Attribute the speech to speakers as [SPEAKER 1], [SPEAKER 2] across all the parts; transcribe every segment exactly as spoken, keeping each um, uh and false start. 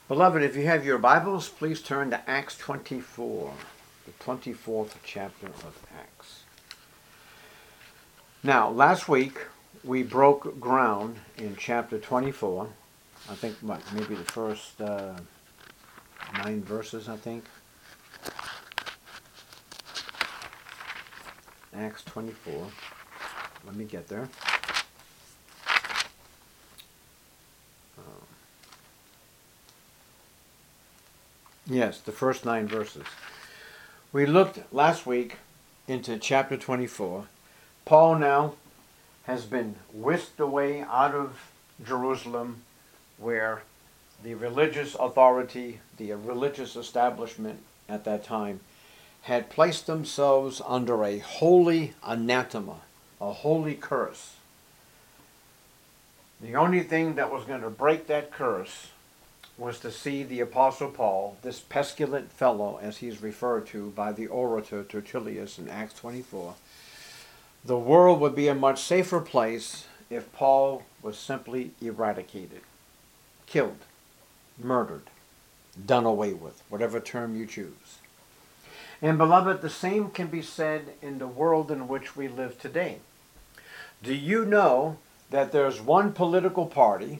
[SPEAKER 1] Beloved, if you have your Bibles, please turn to Acts twenty-four, the twenty-fourth chapter of Acts. Now, last week we broke ground in chapter twenty-four. I think, what, maybe the first uh, nine verses, I think. Acts twenty-four. Let me get there. Yes, the first nine verses. We looked last week into chapter twenty-four. Paul now has been whisked away out of Jerusalem, where the religious authority, the religious establishment at that time, had placed themselves under a holy anathema, a holy curse. The only thing that was going to break that curse was to see the Apostle Paul, this pestilent fellow, as he's referred to by the orator Tertullius in Acts twenty-four. The world would be a much safer place if Paul was simply eradicated, killed, murdered, done away with, whatever term you choose. And beloved, the same can be said in the world in which we live today. Do you know that there's one political party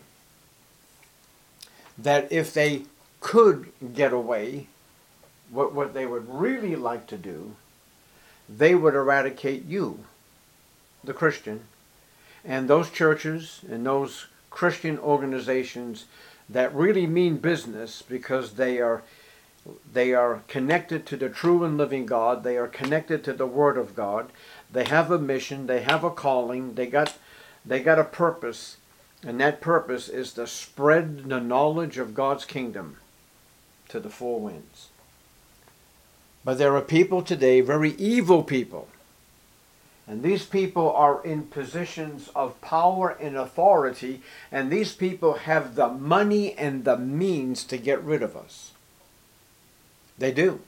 [SPEAKER 1] that if they could get away, what, what they would really like to do, they would eradicate you, the Christian, and those churches and those Christian organizations that really mean business because they are they are connected to the true and living God, they are connected to the Word of God, they have a mission, they have a calling, they got they got a purpose. And that purpose is to spread the knowledge of God's kingdom to the four winds. But there are people today, very evil people. And these people are in positions of power and authority. And these people have the money and the means to get rid of us. They do.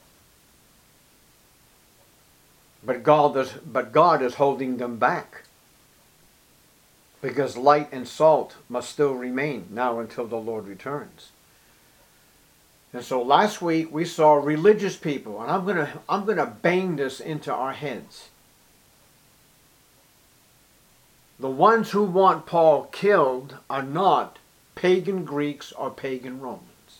[SPEAKER 1] But God is, but God is holding them back. Because light and salt must still remain now until the Lord returns. And so last week we saw religious people, and I'm going to I'm going to bang this into our heads. The ones who want Paul killed are not pagan Greeks or pagan Romans.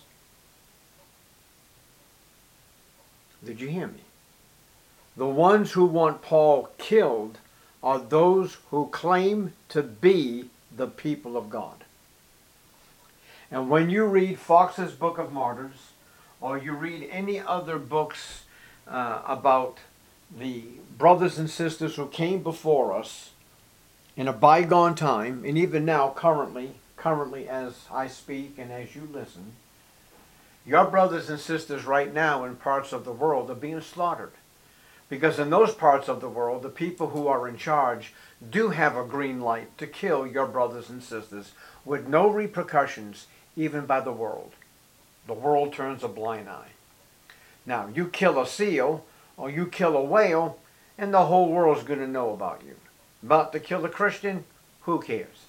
[SPEAKER 1] Did you hear me? The ones who want Paul killed are those who claim to be the people of God. And when you read Fox's Book of Martyrs, or you read any other books uh, about the brothers and sisters who came before us in a bygone time, and even now, currently, currently as I speak and as you listen, your brothers and sisters right now in parts of the world are being slaughtered. Because in those parts of the world, the people who are in charge do have a green light to kill your brothers and sisters with no repercussions, even by the world. The world turns a blind eye. Now, you kill a seal or you kill a whale, and the whole world's going to know about you. But to kill a Christian, who cares?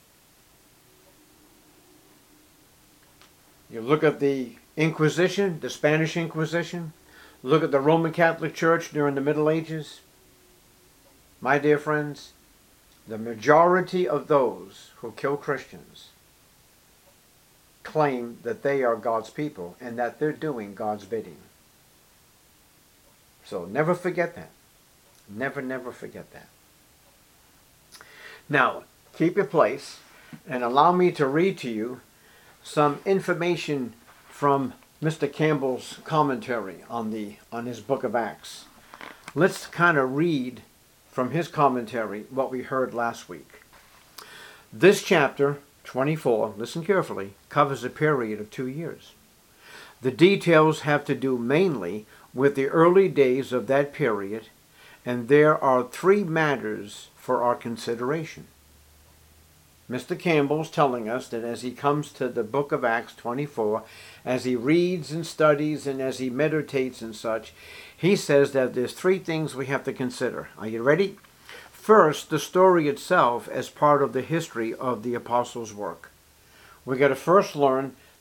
[SPEAKER 1] You look at the Inquisition, the Spanish Inquisition. Look at the Roman Catholic Church during the Middle Ages. My dear friends, the majority of those who kill Christians claim that they are God's people and that they're doing God's bidding. So never forget that. Never, never forget that. Now, keep your place and allow me to read to you some information from Mister Campbell's commentary on the on his book of Acts. Let's kind of read from his commentary what we heard last week. This chapter, twenty-four, listen carefully, covers a period of two years. The details have to do mainly with the early days of that period, and there are three matters for our consideration. Mister Campbell's telling us that as he comes to the book of Acts twenty-four, as he reads and studies and as he meditates and such, he says that there's three things we have to consider. Are you ready? First, the story itself as part of the history of the apostles' work. We got to first learn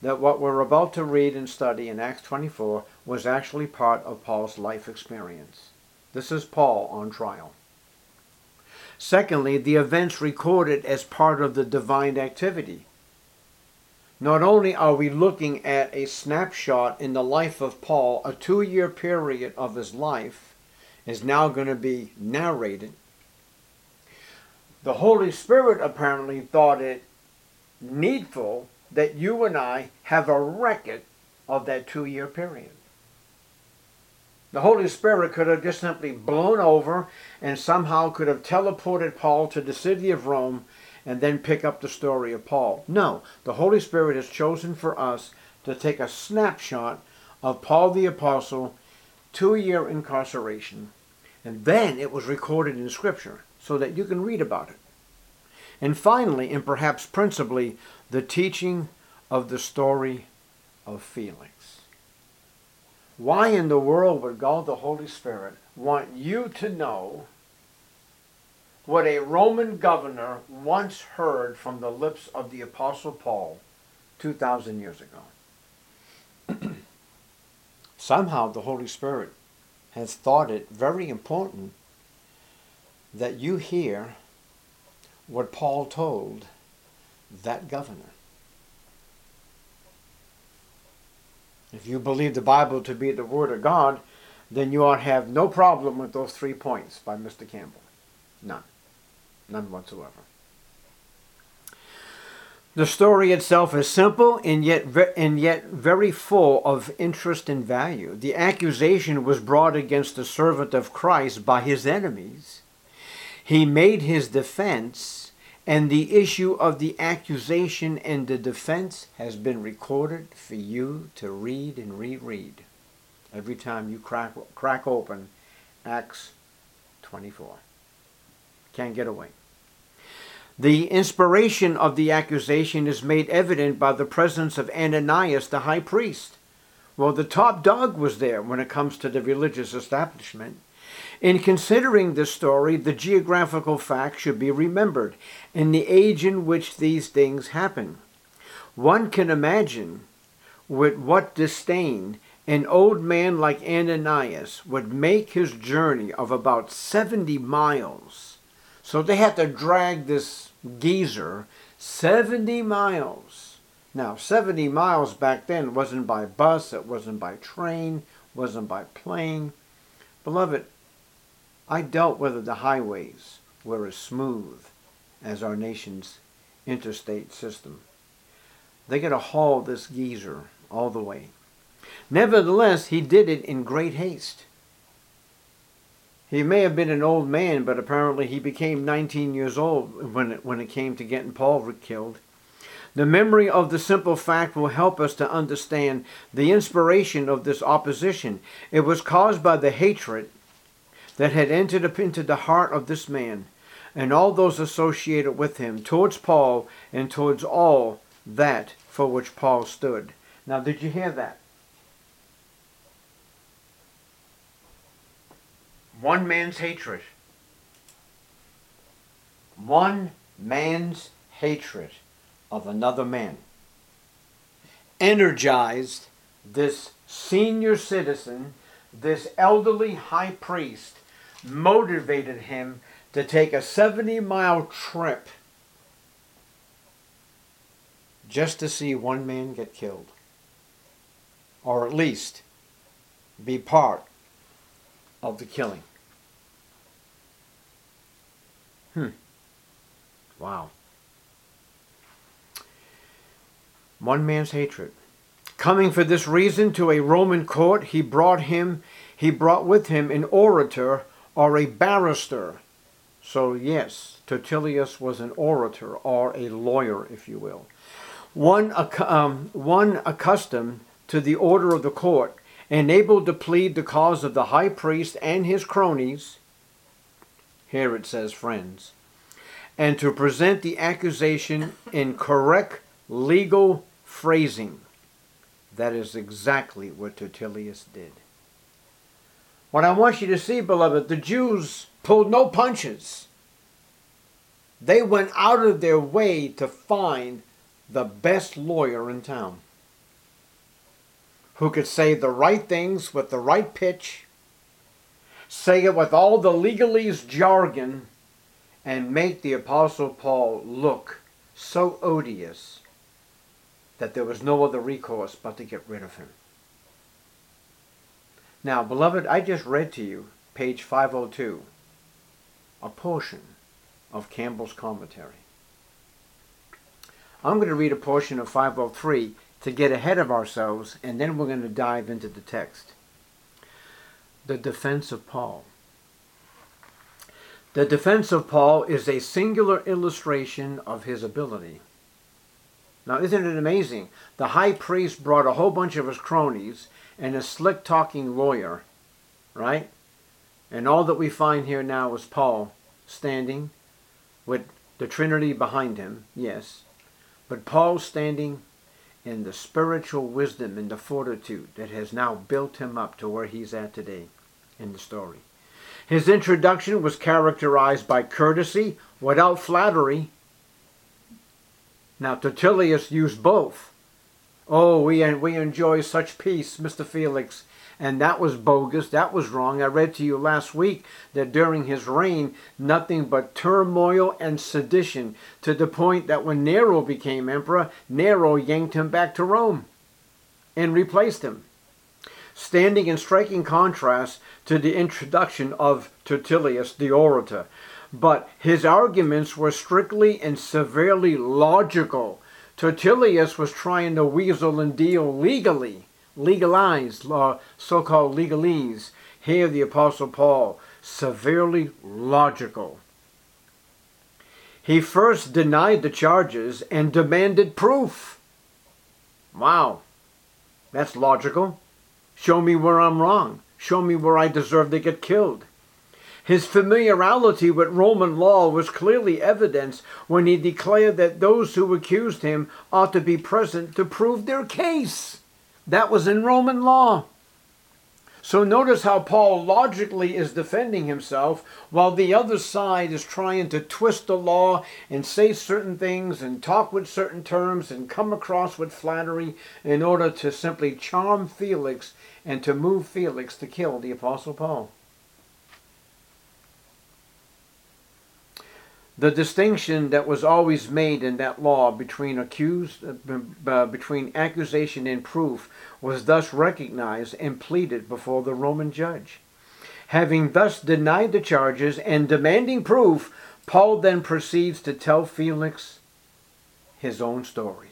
[SPEAKER 1] that what we're about to read and study in Acts twenty-four was actually part of Paul's life experience. This is Paul on trial. Secondly, the events recorded as part of the divine activity. Not only are we looking at a snapshot in the life of Paul, a two-year period of his life is now going to be narrated. The Holy Spirit apparently thought it needful that you and I have a record of that two-year period. The Holy Spirit could have just simply blown over and somehow could have teleported Paul to the city of Rome and then pick up the story of Paul. No, the Holy Spirit has chosen for us to take a snapshot of Paul the Apostle, two-year incarceration, and then it was recorded in Scripture so that you can read about it. And finally, and perhaps principally, the teaching of the story of Felix. Why in the world would God the Holy Spirit want you to know what a Roman governor once heard from the lips of the Apostle Paul two thousand years ago? Somehow the Holy Spirit has thought it very important that you hear what Paul told that governor. If you believe the Bible to be the Word of God, then you ought to have no problem with those three points by Mister Campbell. None. None whatsoever. The story itself is simple and yet, and yet very full of interest and value. The accusation was brought against the servant of Christ by his enemies. He made his defense, and the issue of the accusation and the defense has been recorded for you to read and reread every time you crack, crack open Acts twenty-four. Can't get away. The inspiration of the accusation is made evident by the presence of Ananias, the high priest. Well, the top dog was there when it comes to the religious establishment. In considering this story, the geographical fact should be remembered in the age in which these things happen. One can imagine with what disdain an old man like Ananias would make his journey of about seventy miles. So they had to drag this geezer seventy miles. Now, seventy miles back then wasn't by bus, it wasn't by train, wasn't by plane. Beloved, I doubt whether the highways were as smooth as our nation's interstate system. They got to haul this geezer all the way. Nevertheless, he did it in great haste. He may have been an old man, but apparently he became nineteen years old when it, when it came to getting Paul killed. The memory of the simple fact will help us to understand the inspiration of this opposition. It was caused by the hatred that had entered up into the heart of this man and all those associated with him towards Paul and towards all that for which Paul stood. Now, did you hear that? One man's hatred. One man's hatred of another man energized this senior citizen, this elderly high priest, motivated him to take a seventy mile trip just to see one man get killed, or at least be part of the killing. Hmm. Wow. One man's hatred. Coming for this reason to a Roman court, he brought him, he brought with him an orator or a barrister. So yes, Tertullius was an orator or a lawyer, if you will. One, um, one accustomed to the order of the court, and able to plead the cause of the high priest and his cronies, here it says friends, and to present the accusation in correct legal phrasing. That is exactly what Tertullius did. What I want you to see, beloved, the Jews pulled no punches. They went out of their way to find the best lawyer in town. who could say the right things with the right pitch, say it with all the legalese jargon, and make the Apostle Paul look so odious that there was no other recourse but to get rid of him. Now, beloved, I just read to you, page five oh two, a portion of Campbell's commentary. I'm going to read a portion of five oh three to get ahead of ourselves, and then we're going to dive into the text. The defense of Paul. The defense of Paul is a singular illustration of his ability. Now, isn't it amazing? The high priest brought a whole bunch of his cronies and a slick-talking lawyer, right? And all that we find here now is Paul standing with the Trinity behind him, yes. But Paul standing in the spiritual wisdom and the fortitude that has now built him up to where he's at today in the story. His introduction was characterized by courtesy without flattery. Now, Tertullius used both. Oh, we, we enjoy such peace, Mister Felix. And that was bogus. That was wrong. I read to you last week that during his reign, nothing but turmoil and sedition, to the point that when Nero became emperor, Nero yanked him back to Rome and replaced him, standing in striking contrast to the introduction of Tertullius, the orator. But his arguments were strictly and severely logical. Tertullius was trying to weasel and deal legally, legalize, uh, so-called legalese. Here the Apostle Paul, severely logical. He first denied the charges and demanded proof. Wow, that's logical. Show me where I'm wrong. Show me where I deserve to get killed. His familiarity with Roman law was clearly evidenced when he declared that those who accused him ought to be present to prove their case. That was in Roman law. So notice how Paul logically is defending himself while the other side is trying to twist the law and say certain things and talk with certain terms and come across with flattery in order to simply charm Felix and to move Felix to kill the Apostle Paul. The distinction that was always made in that law between accused, uh, between accusation and proof was thus recognized and pleaded before the Roman judge. Having thus denied the charges and demanding proof, Paul then proceeds to tell Felix his own story.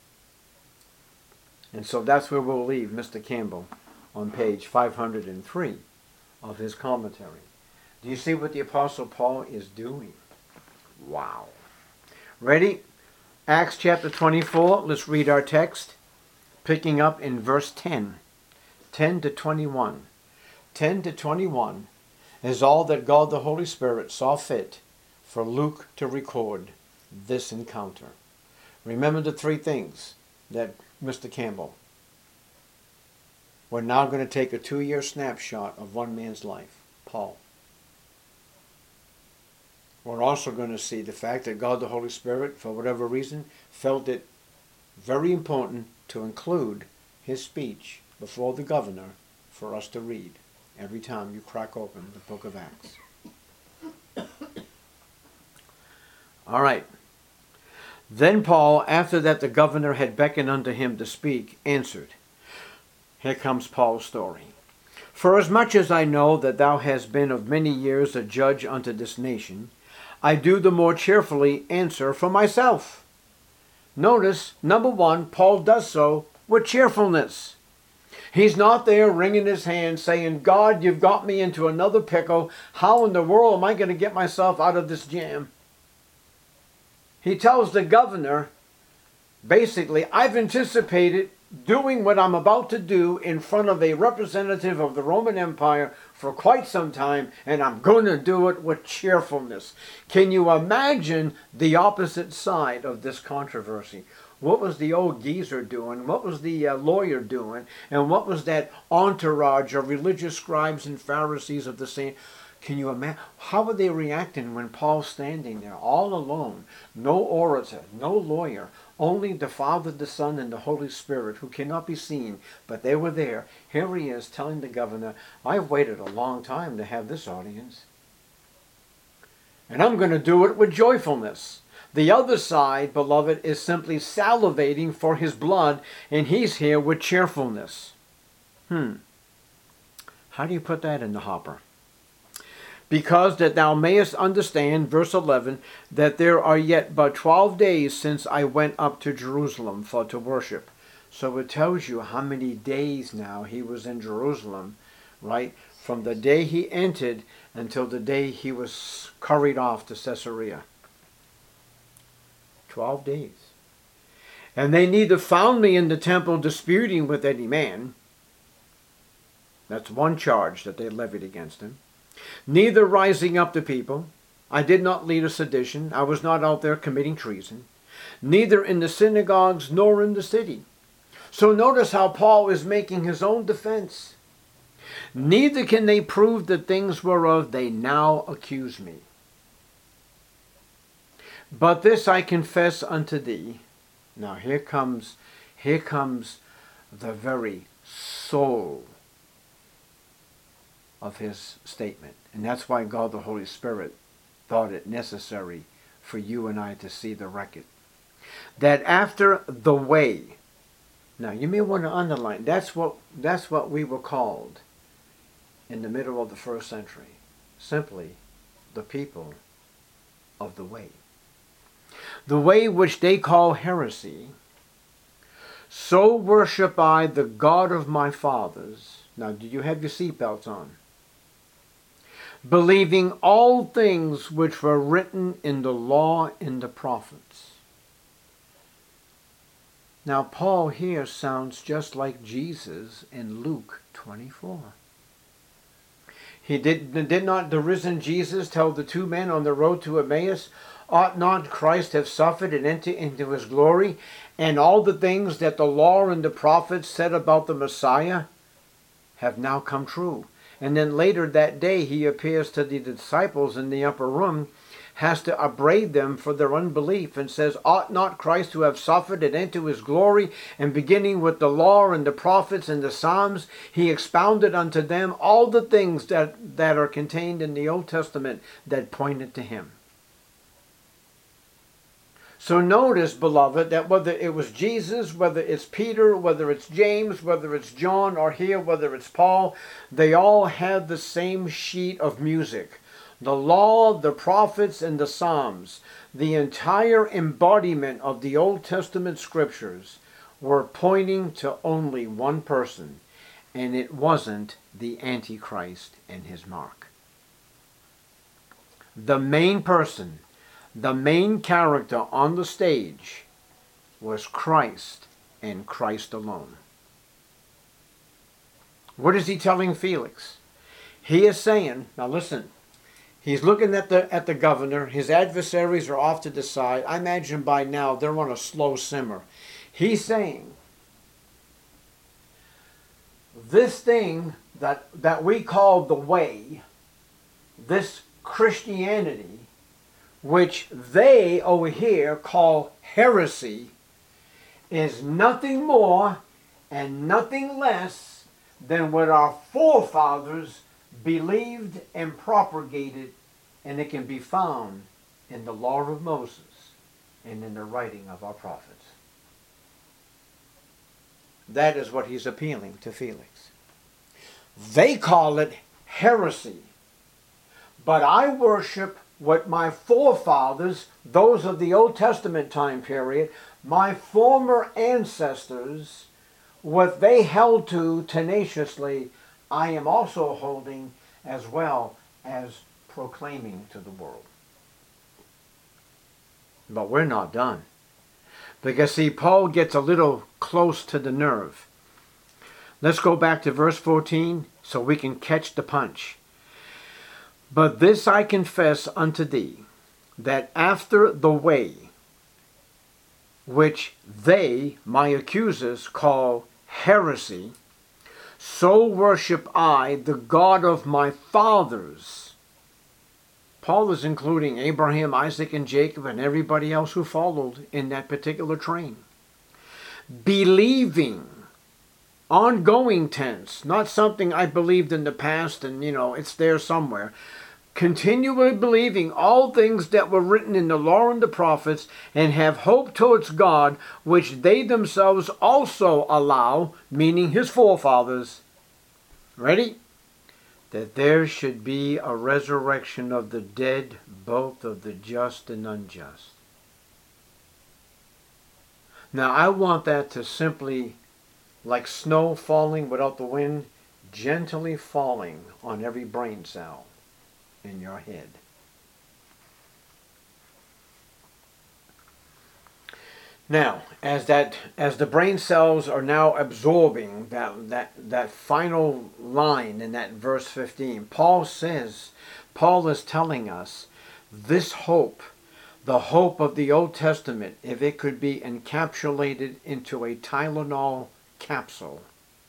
[SPEAKER 1] And so that's where we'll leave Mister Campbell on page five hundred three of his commentary. Do you see what the Apostle Paul is doing? Wow. Ready? Acts chapter twenty-four. Let's read our text. Picking up in verse ten. ten to twenty-one. ten to twenty-one is all that God the Holy Spirit saw fit for Luke to record this encounter. Remember the three things that Mister Campbell. We're now going to take a two-year snapshot of one man's life, Paul. We're also going to see the fact that God the Holy Spirit, for whatever reason, felt it very important to include his speech before the governor for us to read every time you crack open the book of Acts. All right. Then Paul, after that the governor had beckoned unto him to speak, answered. Here comes Paul's story. Forasmuch as I know that thou hast been of many years a judge unto this nation, I do the more cheerfully answer for myself. Notice, number one, Paul does so with cheerfulness. He's not there wringing his hands saying, God, you've got me into another pickle. How in the world am I going to get myself out of this jam? He tells the governor, basically, I've anticipated doing what I'm about to do in front of a representative of the Roman Empire for quite some time, and I'm going to do it with cheerfulness. Can you imagine the opposite side of this controversy? What was the old geezer doing? What was the uh, lawyer doing? And what was that entourage of religious scribes and Pharisees of the same? Can you imagine? How were they reacting when Paul's standing there all alone? No orator, no lawyer, Only the Father, the Son, and the Holy Spirit, who cannot be seen, but they were there. Here he is telling the governor, I've waited a long time to have this audience. And I'm going to do it with joyfulness. The other side, beloved, is simply salivating for his blood, and he's here with cheerfulness. Hmm. How do you put that in the hopper? Because that thou mayest understand, verse eleven, that there are yet but twelve days since I went up to Jerusalem for to worship. So it tells you how many days now he was in Jerusalem, right? From the day he entered until the day he was carried off to Caesarea. Twelve days. And they neither found me in the temple disputing with any man. That's one charge that they levied against him. Neither rising up to people. I did not lead a sedition. I was not out there committing treason. Neither in the synagogues nor in the city. So notice how Paul is making his own defense. Neither can they prove the things whereof they now accuse me. But this I confess unto thee. Now here comes, here comes the very soul of his statement. And that's why God the Holy Spirit thought it necessary for you and I to see the record. That after the way, now you may want to underline, that's what, that's what we were called in the middle of the first century. Simply the people of the way. The way which they call heresy, so worship I the God of my fathers. Now, do you have your seatbelts on? Believing all things which were written in the law and the prophets. Now, Paul here sounds just like Jesus in Luke twenty-four. He did, did not the risen Jesus tell the two men on the road to Emmaus, ought not Christ have suffered and entered into his glory? And all the things that the law and the prophets said about the Messiah have now come true. And then later that day he appears to the disciples in the upper room, has to upbraid them for their unbelief, and says, ought not Christ to have suffered and enter his glory? And beginning with the law and the prophets and the Psalms, he expounded unto them all the things that, that are contained in the Old Testament that pointed to him. So notice, beloved, that whether it was Jesus, whether it's Peter, whether it's James, whether it's John, or here, whether it's Paul, they all have the same sheet of music. The law, the prophets, and the Psalms, the entire embodiment of the Old Testament scriptures, were pointing to only one person, and it wasn't the Antichrist and his mark. The main person, the main character on the stage was Christ and Christ alone. What is he telling Felix? He is saying, now listen, he's looking at the at the governor. His adversaries are off to the side. I imagine by now they're on a slow simmer. He's saying, this thing that, that we call the way, this Christianity, which they over here call heresy, is nothing more and nothing less than what our forefathers believed and propagated, and it can be found in the law of Moses and in the writing of our prophets. That is what he's appealing to Felix. They call it heresy, but I worship what my forefathers, those of the Old Testament time period, my former ancestors, what they held to tenaciously, I am also holding as well as proclaiming to the world. But we're not done. Because see, Paul gets a little close to the nerve. Let's go back to verse fourteen so we can catch the punch. But this I confess unto thee, that after the way which they, my accusers, call heresy, so worship I the God of my fathers, Paul is including Abraham, Isaac, and Jacob, and everybody else who followed in that particular train. Believing, ongoing tense, not something I believed in the past and, you know, it's there somewhere. Continually believing all things that were written in the law and the prophets, and have hope towards God, which they themselves also allow, meaning his forefathers. Ready? That there should be a resurrection of the dead, both of the just and unjust. Now I want that to simply, like snow falling without the wind, gently falling on every brain cell in your head. Now, as that as the brain cells are now absorbing that that that final line in that verse fifteen, Paul says, Paul is telling us this hope, the hope of the Old Testament, if it could be encapsulated into a Tylenol capsule,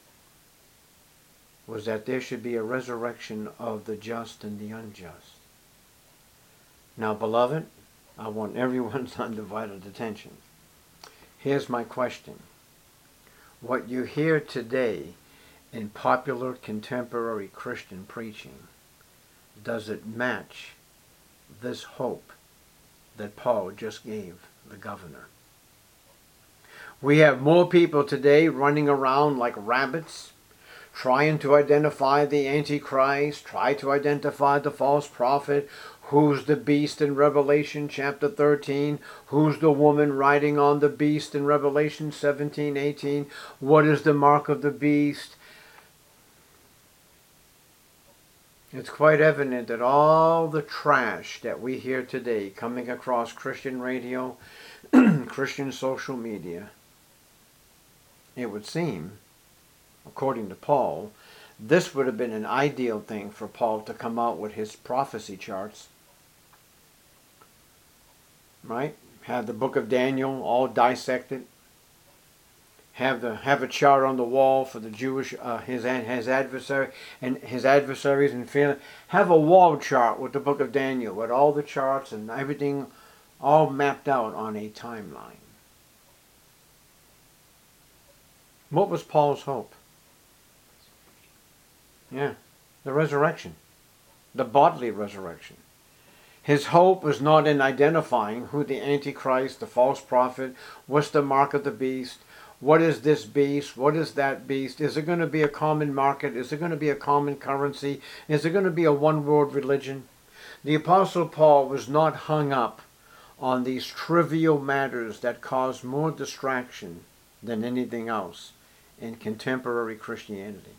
[SPEAKER 1] was that there should be a resurrection of the just and the unjust. Now, beloved, I want everyone's undivided attention. Here's my question. What you hear today in popular contemporary Christian preaching, does it match this hope that Paul just gave the governor? We have more people today running around like rabbits, trying to identify the Antichrist, try to identify the false prophet, who's the beast in Revelation chapter thirteen, who's the woman riding on the beast in Revelation seventeen, eighteen, what is the mark of the beast. It's quite evident that all the trash that we hear today coming across Christian radio, Christian social media, it would seem, according to Paul, this would have been an ideal thing for Paul to come out with his prophecy charts. Right? Have the book of Daniel all dissected. Have the have a chart on the wall for the Jewish uh, his his adversary and his adversaries and feeling. Have a wall chart with the book of Daniel with all the charts and everything all mapped out on a timeline. What was Paul's hope? Yeah, the resurrection, the bodily resurrection. His hope was not in identifying who the Antichrist, the false prophet, what's the mark of the beast, what is this beast, what is that beast, is it going to be a common market, is it going to be a common currency, is it going to be a one-world religion? The Apostle Paul was not hung up on these trivial matters that cause more distraction than anything else in contemporary Christianity.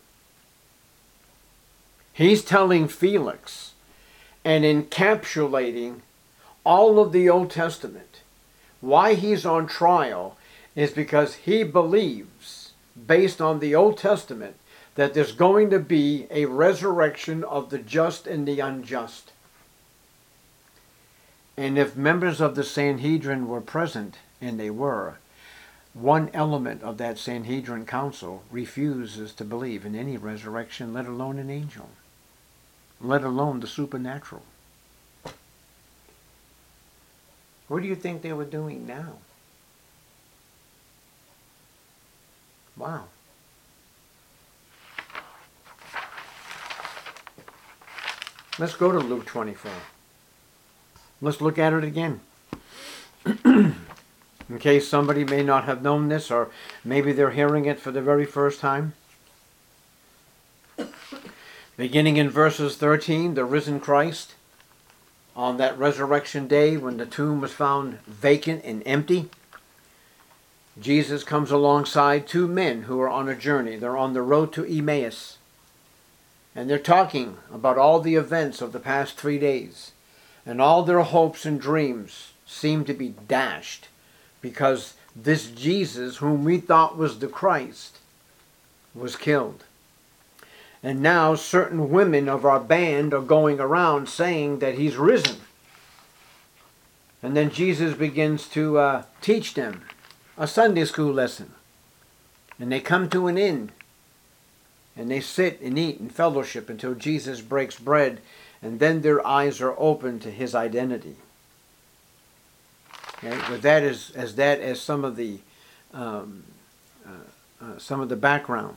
[SPEAKER 1] He's telling Felix and encapsulating all of the Old Testament. Why he's on trial is because he believes, based on the Old Testament, that there's going to be a resurrection of the just and the unjust. And if members of the Sanhedrin were present, and they were, one element of that Sanhedrin council refuses to believe in any resurrection, let alone an angel, let alone the supernatural. What do you think they were doing now? Wow. Let's go to Luke twenty-four. Let's look at it again. In case somebody may not have known this, or maybe they're hearing it for the very first time. Beginning in verses thirteen, the risen Christ, on that resurrection day when the tomb was found vacant and empty, Jesus comes alongside two men who are on a journey. They're on the road to Emmaus. And they're talking about all the events of the past three days. And all their hopes and dreams seem to be dashed because this Jesus, whom we thought was the Christ, was killed. And now certain women of our band are going around saying that he's risen. And then Jesus begins to uh, teach them a Sunday school lesson. And they come to an end. And they sit and eat and fellowship until Jesus breaks bread and then their eyes are open to his identity. Okay? With that as, as that as some of the um, uh, uh, some of the background.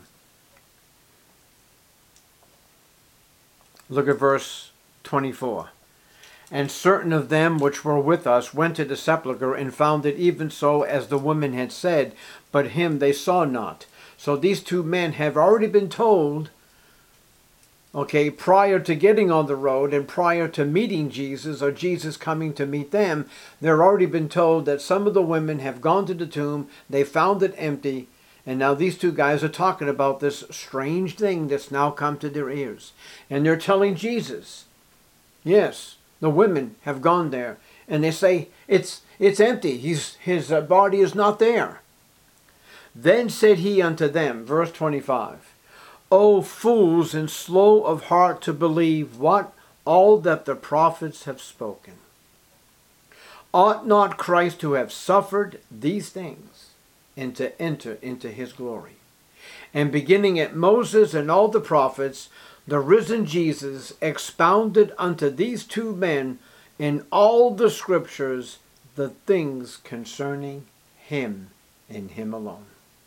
[SPEAKER 1] Look at verse twenty-four. And certain of them which were with us went to the sepulchre, and found it even so as the women had said, but him they saw not. So these two men have already been told, okay, prior to getting on the road and prior to meeting Jesus, or Jesus coming to meet them, they've already been told that some of the women have gone to the tomb, they found it empty, and now these two guys are talking about this strange thing that's now come to their ears. And they're telling Jesus, yes, the women have gone there, and they say, it's it's empty. He's, his uh, body is not there. Then said he unto them, verse twenty-five, O fools and slow of heart to believe what? All that the prophets have spoken. Ought not Christ to have suffered these things, and to enter into his glory? And beginning at Moses and all the prophets, the risen Jesus expounded unto these two men in all the scriptures the things concerning him and him alone.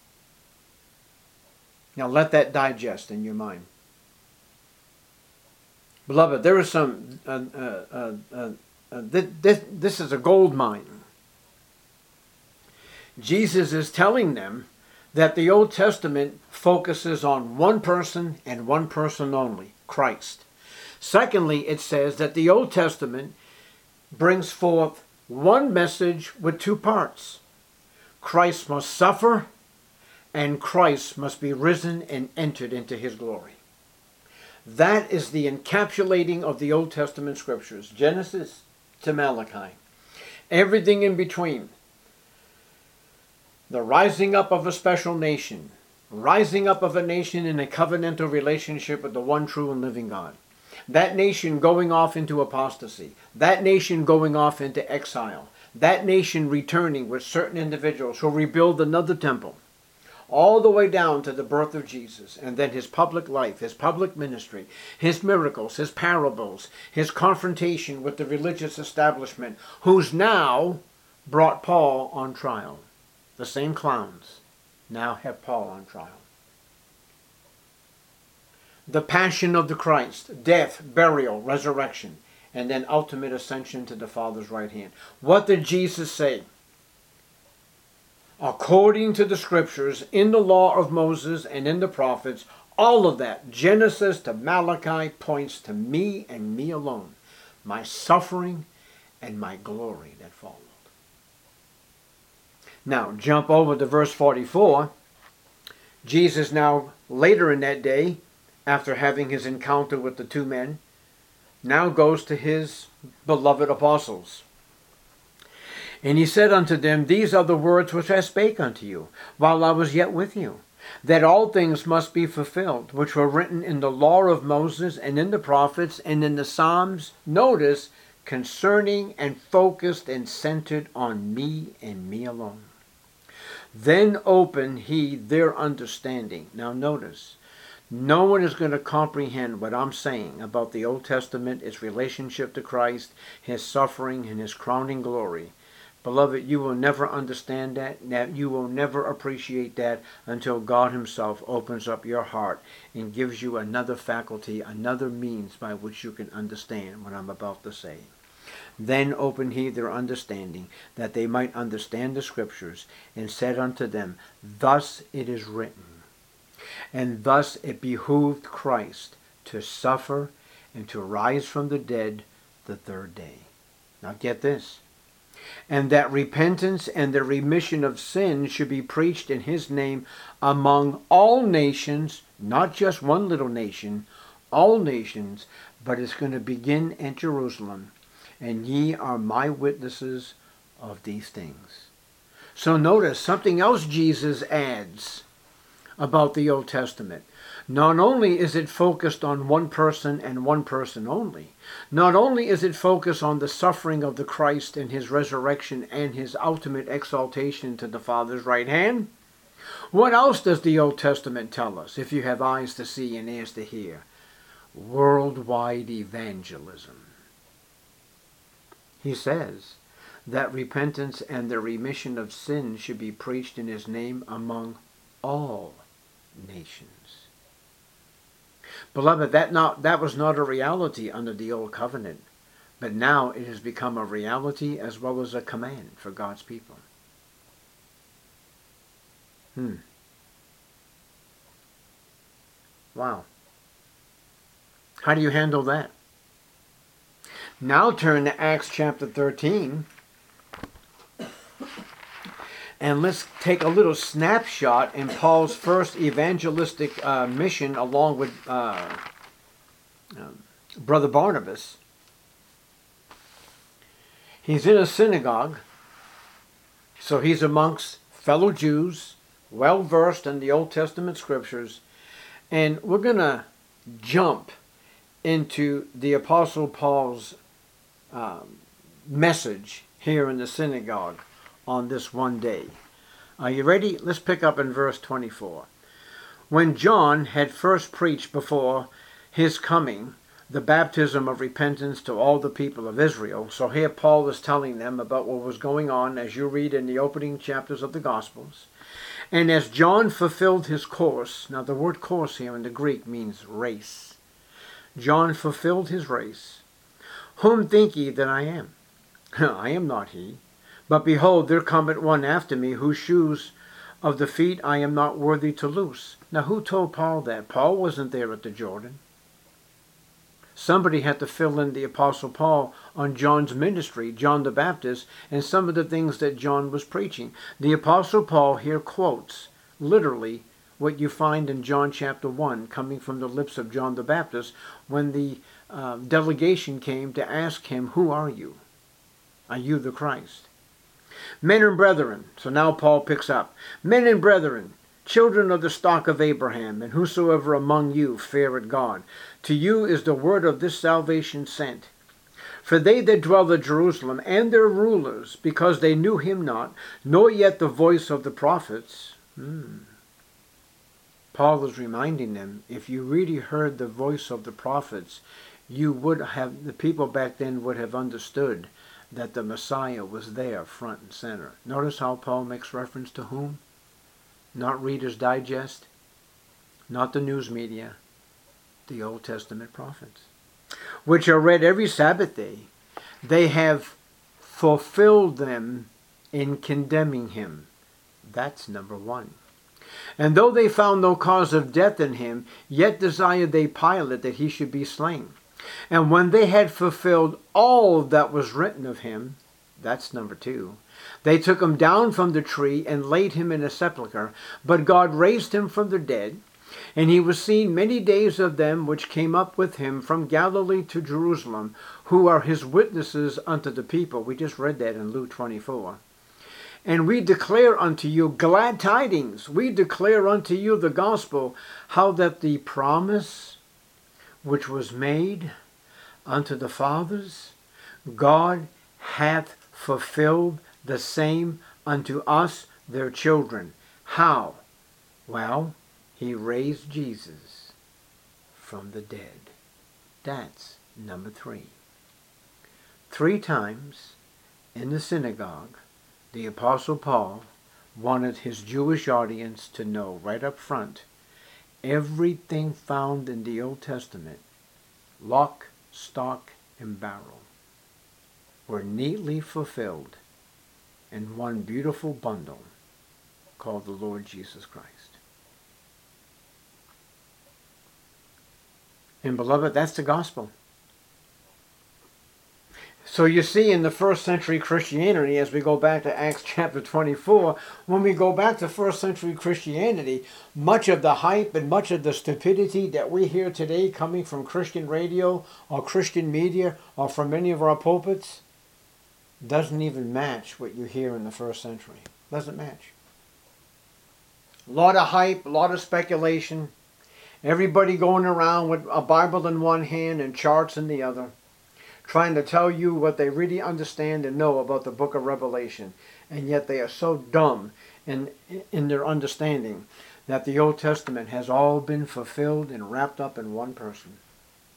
[SPEAKER 1] Now let that digest in your mind. Beloved, there is some, uh, uh, uh, uh, uh, this, this is a gold mine. Jesus is telling them that the Old Testament focuses on one person and one person only, Christ. Secondly, it says that the Old Testament brings forth one message with two parts. Christ must suffer, and Christ must be risen and entered into his glory. That is the encapsulating of the Old Testament scriptures, Genesis to Malachi. Everything in between. The rising up of a special nation, rising up of a nation in a covenantal relationship with the one true and living God. That nation going off into apostasy. That nation going off into exile. That nation returning with certain individuals who rebuild another temple. All the way down to the birth of Jesus, and then his public life, his public ministry, his miracles, his parables, his confrontation with the religious establishment, who's now brought Paul on trial. The same clowns now have Paul on trial. The passion of the Christ, death, burial, resurrection, and then ultimate ascension to the Father's right hand. What did Jesus say? According to the scriptures, in the law of Moses and in the prophets, all of that, Genesis to Malachi, points to me and me alone, my suffering and my glory that followed. Now, jump over to verse forty-four. Jesus now, later in that day, after having his encounter with the two men, now goes to his beloved apostles. And he said unto them, These are the words which I spake unto you, while I was yet with you, that all things must be fulfilled, which were written in the law of Moses, and in the prophets, and in the Psalms, notice, concerning and focused and centered on me and me alone. Then opened he their understanding. Now notice, no one is going to comprehend what I'm saying about the Old Testament, its relationship to Christ, his suffering, and his crowning glory. Beloved, you will never understand that. That you will never appreciate that until God himself opens up your heart and gives you another faculty, another means by which you can understand what I'm about to say. Then opened he their understanding, that they might understand the scriptures, and said unto them, Thus it is written, and thus it behooved Christ to suffer and to rise from the dead the third day. Now get this. And that repentance and the remission of sins should be preached in his name among all nations, not just one little nation, all nations, but it's going to begin at Jerusalem. And ye are my witnesses of these things. So notice something else Jesus adds about the Old Testament. Not only is it focused on one person and one person only, not only is it focused on the suffering of the Christ and his resurrection and his ultimate exaltation to the Father's right hand, what else does the Old Testament tell us, if you have eyes to see and ears to hear? worldwide evangelism. He says that repentance and the remission of sins should be preached in his name among all nations. Beloved, that, not, that was not a reality under the old covenant, but now it has become a reality as well as a command for God's people. Hmm. Wow. How do you handle that? Now turn to Acts chapter thirteen. And let's take a little snapshot in Paul's first evangelistic uh, mission along with uh, uh, Brother Barnabas. He's in a synagogue, so he's amongst fellow Jews, well versed in the Old Testament scriptures, and we're going to jump into the Apostle Paul's um, message here in the synagogue on this one day. Are you ready? Let's pick up in verse twenty-four. When John had first preached before his coming the baptism of repentance to all the people of Israel. So here Paul is telling them about what was going on as you read in the opening chapters of the Gospels. And as John fulfilled his course, now the word course here in the Greek means race. John fulfilled his race. Whom think ye that I am? I am not he. But behold, there cometh one after me, whose shoes of the feet I am not worthy to loose. Now who told Paul that? Paul wasn't there at the Jordan. Somebody had to fill in the Apostle Paul on John's ministry, John the Baptist, and some of the things that John was preaching. The Apostle Paul here quotes literally what you find in John chapter one, coming from the lips of John the Baptist, when the uh, delegation came to ask him, who are you? Are you the Christ? Men and brethren, so now Paul picks up, men and brethren, children of the stock of Abraham, and whosoever among you feareth God, to you is the word of this salvation sent. For they that dwell at Jerusalem, and their rulers, because they knew him not, nor yet the voice of the prophets. Hmm. Paul is reminding them, if you really heard the voice of the prophets, you would have, the people back then would have understood that the Messiah was there front and center. Notice how Paul makes reference to whom? Not Reader's Digest, not the news media, the Old Testament prophets, which are read every Sabbath day. They have fulfilled them in condemning him. That's number one. And though they found no cause of death in him, yet desired they Pilate that he should be slain. And when they had fulfilled all that was written of him, that's number two, they took him down from the tree and laid him in a sepulchre. But God raised him from the dead, and he was seen many days of them which came up with him from Galilee to Jerusalem, who are his witnesses unto the people. We just read that in Luke twenty-four. And we declare unto you glad tidings. We declare unto you the gospel, how that the promise which was made unto the fathers, God hath fulfilled the same unto us, their children. How? Well, he raised Jesus from the dead. That's number three. Three times in the synagogue, the Apostle Paul wanted his Jewish audience to know right up front, everything found in the Old Testament, lock, stock, and barrel, were neatly fulfilled in one beautiful bundle called the Lord Jesus Christ. And beloved, that's the gospel. So you see, in the first century Christianity, as we go back to Acts chapter twenty-four, when we go back to first century Christianity, much of the hype and much of the stupidity that we hear today coming from Christian radio or Christian media or from many of our pulpits doesn't even match what you hear in the first century. Doesn't match. A lot of hype, a lot of speculation. Everybody going around with a Bible in one hand and charts in the other, trying to tell you what they really understand and know about the book of Revelation. And yet they are so dumb in, in their understanding that the Old Testament has all been fulfilled and wrapped up in one person.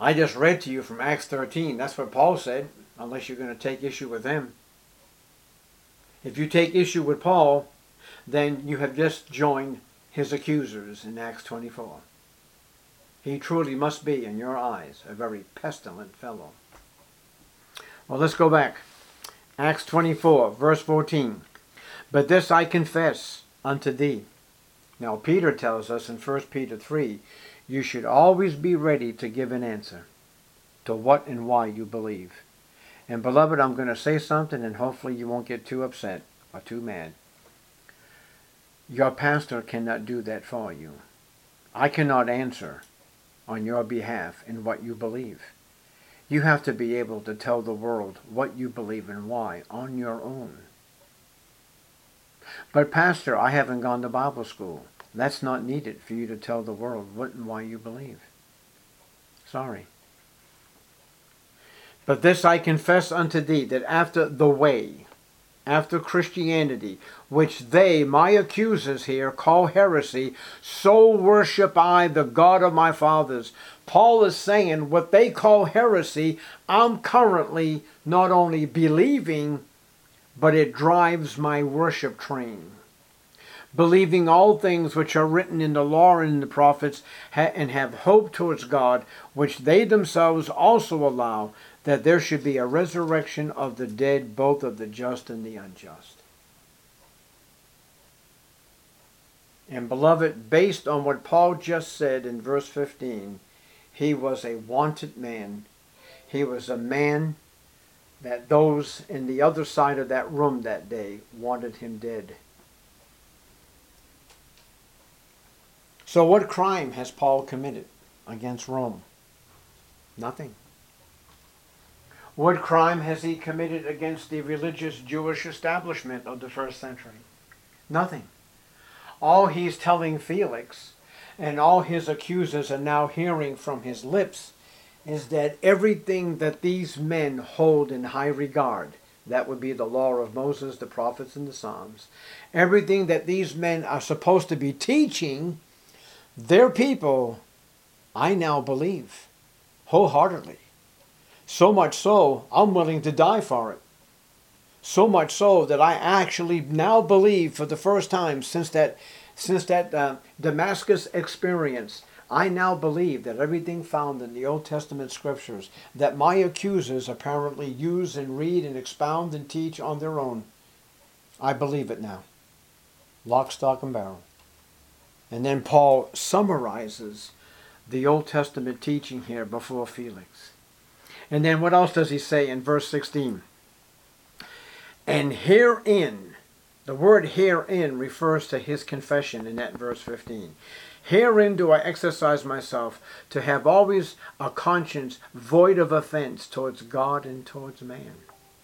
[SPEAKER 1] I just read to you from Acts thirteen. That's what Paul said, unless you're going to take issue with him. If you take issue with Paul, then you have just joined his accusers in Acts twenty-four. He truly must be, in your eyes, a very pestilent fellow. Well, let's go back. Acts twenty-four, verse fourteen. But this I confess unto thee. Now, Peter tells us in First Peter three, you should always be ready to give an answer to what and why you believe. And beloved, I'm going to say something, and hopefully you won't get too upset or too mad. Your pastor cannot do that for you. I cannot answer on your behalf in what you believe. You have to be able to tell the world what you believe and why on your own. But pastor, I haven't gone to Bible school. That's not needed for you to tell the world what and why you believe. Sorry. But this I confess unto thee, that after the way, after Christianity, which they, my accusers here, call heresy, so worship I the God of my fathers. Paul is saying what they call heresy, I'm currently not only believing, but it drives my worship train. Believing all things which are written in the law and in the prophets, and have hope towards God, which they themselves also allow, that there should be a resurrection of the dead, both of the just and the unjust. And beloved, based on what Paul just said in verse fifteen, he was a wanted man. He was a man that those in the other side of that room that day wanted him dead. So what crime has Paul committed against Rome? Nothing. What crime has he committed against the religious Jewish establishment of the first century? Nothing. All he's telling Felix, and all his accusers are now hearing from his lips, is that everything that these men hold in high regard, that would be the law of Moses, the prophets, and the Psalms, everything that these men are supposed to be teaching their people, I now believe wholeheartedly. So much so, I'm willing to die for it. So much so that I actually now believe for the first time since that, since that uh, Damascus experience, I now believe that everything found in the Old Testament scriptures that my accusers apparently use and read and expound and teach on their own, I believe it now. Lock, stock, and barrel. And then Paul summarizes the Old Testament teaching here before Felix. And then what else does he say in verse sixteen? And herein, the word herein refers to his confession in that verse fifteen. Herein do I exercise myself to have always a conscience void of offense towards God and towards man.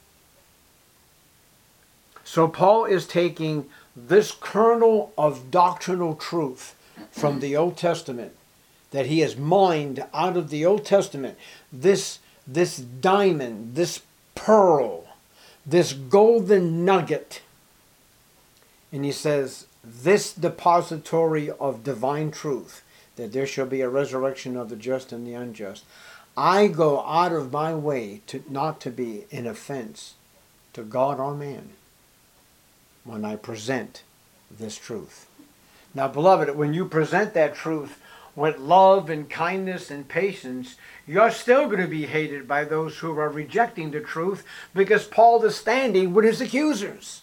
[SPEAKER 1] So Paul is taking this kernel of doctrinal truth from the Old Testament that he has mined out of the Old Testament, this, this diamond, this pearl, this golden nugget. And he says, this depository of divine truth, that there shall be a resurrection of the just and the unjust, I go out of my way to not to be an offense to God or man when I present this truth. Now, beloved, when you present that truth with love and kindness and patience, you're still going to be hated by those who are rejecting the truth, because Paul is standing with his accusers.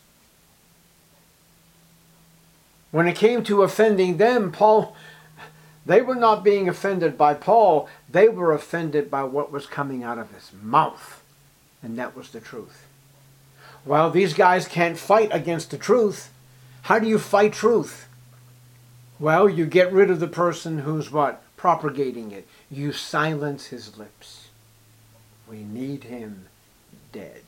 [SPEAKER 1] When it came to offending them, Paul, they were not being offended by Paul. They were offended by what was coming out of his mouth. And that was the truth. Well, these guys can't fight against the truth. How do you fight truth? Well, you get rid of the person who's what? Propagating it. You silence his lips. We need him dead.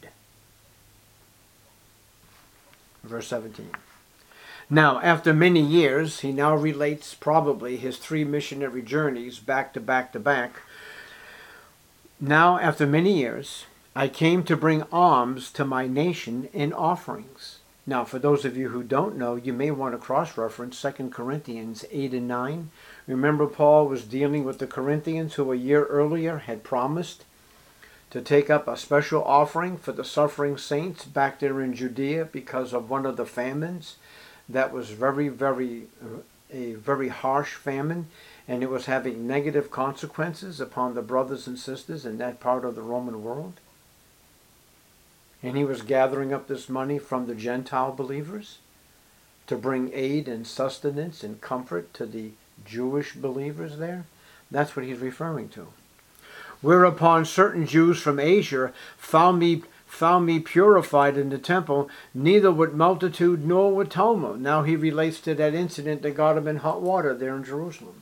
[SPEAKER 1] Verse seventeen. Now, after many years, he now relates probably his three missionary journeys back to back to back. Now, after many years, I came to bring alms to my nation in offerings. Now, for those of you who don't know, you may want to cross-reference Second Corinthians eight and nine. Remember, Paul was dealing with the Corinthians who a year earlier had promised to take up a special offering for the suffering saints back there in Judea because of one of the famines that was very, very, a very harsh famine, and it was having negative consequences upon the brothers and sisters in that part of the Roman world. And he was gathering up this money from the Gentile believers to bring aid and sustenance and comfort to the Jewish believers there. That's what he's referring to. Whereupon certain Jews from Asia found me found me purified in the temple, neither with multitude nor with tumult. Now he relates to that incident that got him in hot water there in Jerusalem.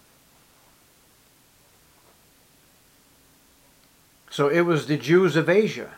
[SPEAKER 1] So it was the Jews of Asia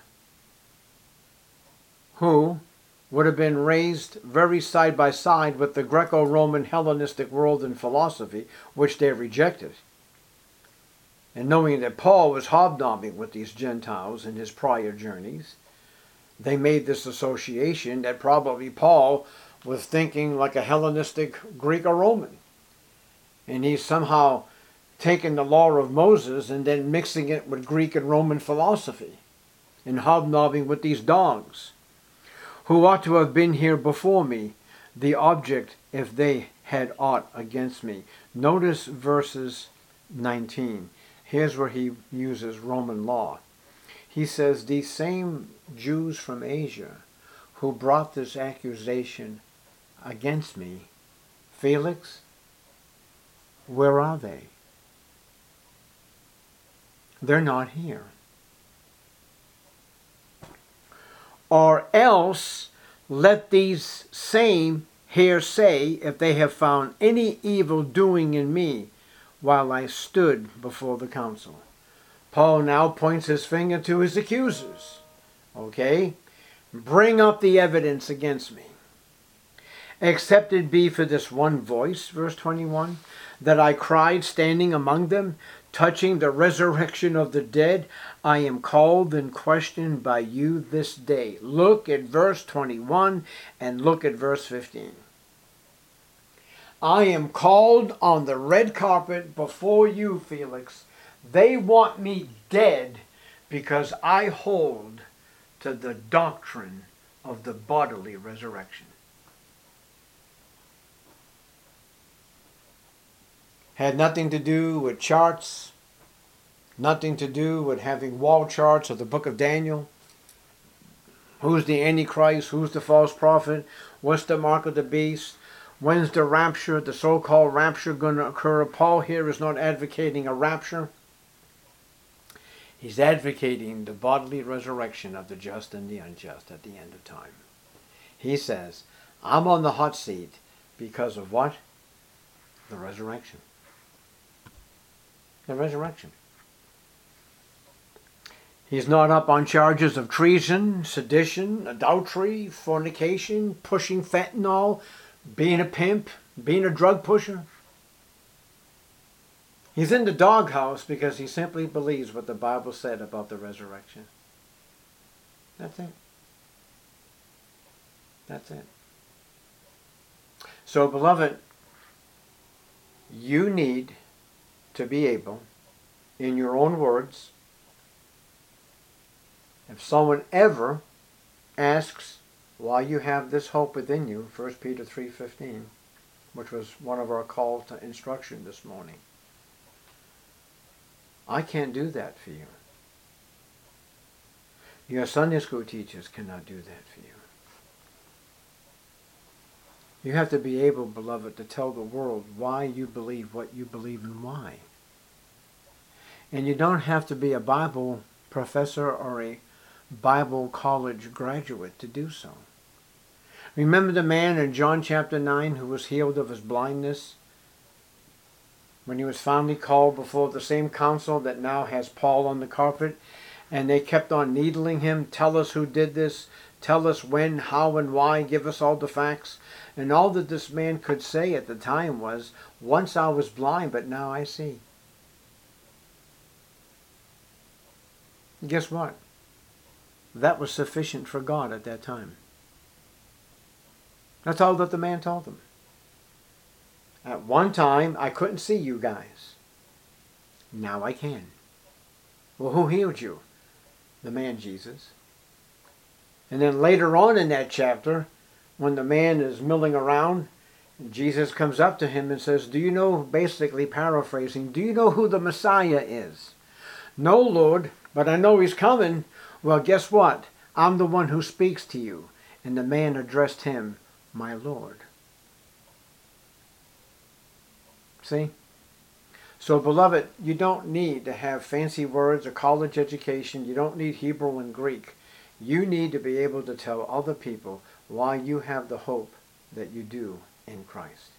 [SPEAKER 1] who would have been raised very side by side with the Greco-Roman Hellenistic world and philosophy, which they rejected. And knowing that Paul was hobnobbing with these Gentiles in his prior journeys, they made this association that probably Paul was thinking like a Hellenistic Greek or Roman. And he's somehow taken the law of Moses and then mixing it with Greek and Roman philosophy and hobnobbing with these dogs, who ought to have been here before me, the object if they had aught against me. Notice verses nineteen. Here's where he uses Roman law. He says, these same Jews from Asia who brought this accusation against me, Felix, where are they? They're not here. Or else let these same here say, if they have found any evil doing in me while I stood before the council. Paul now points his finger to his accusers. Okay? Bring up the evidence against me. Except it be for this one voice, verse twenty-one, that I cried standing among them, touching the resurrection of the dead, I am called and questioned by you this day. Look at verse twenty-one and look at verse fifteen. I am called on the red carpet before you, Felix. They want me dead because I hold to the doctrine of the bodily resurrection. Had nothing to do with charts, nothing to do with having wall charts of the book of Daniel. Who's the Antichrist? Who's the false prophet? What's the mark of the beast? When's the rapture, the so-called rapture, going to occur? Paul here is not advocating a rapture. He's advocating the bodily resurrection of the just and the unjust at the end of time. He says, I'm on the hot seat because of what? The resurrection. The resurrection. He's not up on charges of treason, sedition, adultery, fornication, pushing fentanyl, being a pimp, being a drug pusher. He's in the doghouse because he simply believes what the Bible said about the resurrection. That's it. That's it. So, beloved, you need to be able, in your own words, if someone ever asks why you have this hope within you, First Peter three fifteen, which was one of our calls to instruction this morning, I can't do that for you. Your Sunday school teachers cannot do that for you. You have to be able, beloved, to tell the world why you believe what you believe and why. And you don't have to be a Bible professor or a Bible college graduate to do so. Remember the man in John chapter nine who was healed of his blindness? When he was finally called before the same council that now has Paul on the carpet, and they kept on needling him, tell us who did this, tell us when, how, and why, give us all the facts. And all that this man could say at the time was, once I was blind, but now I see. Guess what? That was sufficient for God at that time. That's all that the man told them. At one time, I couldn't see you guys. Now I can. Well, who healed you? The man Jesus. And then later on in that chapter, when the man is milling around, Jesus comes up to him and says, do you know, basically paraphrasing, do you know who the Messiah is? No, Lord, but I know he's coming. Well, guess what? I'm the one who speaks to you. And the man addressed him, my Lord. See? So, beloved, you don't need to have fancy words or college education. You don't need Hebrew and Greek. You need to be able to tell other people why you have the hope that you do in Christ.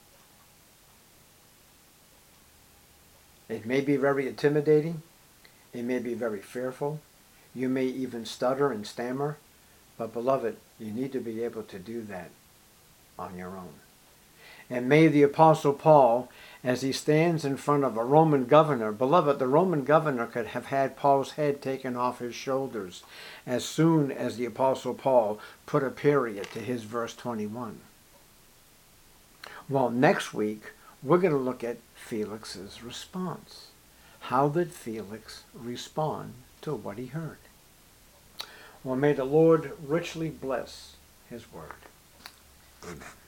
[SPEAKER 1] It may be very intimidating. It may be very fearful. You may even stutter and stammer. But, beloved, you need to be able to do that on your own. And may the Apostle Paul, as he stands in front of a Roman governor, beloved, the Roman governor could have had Paul's head taken off his shoulders as soon as the Apostle Paul put a period to his verse twenty-one. Well, next week, we're going to look at Felix's response. How did Felix respond to what he heard? Well, may the Lord richly bless his word. Amen.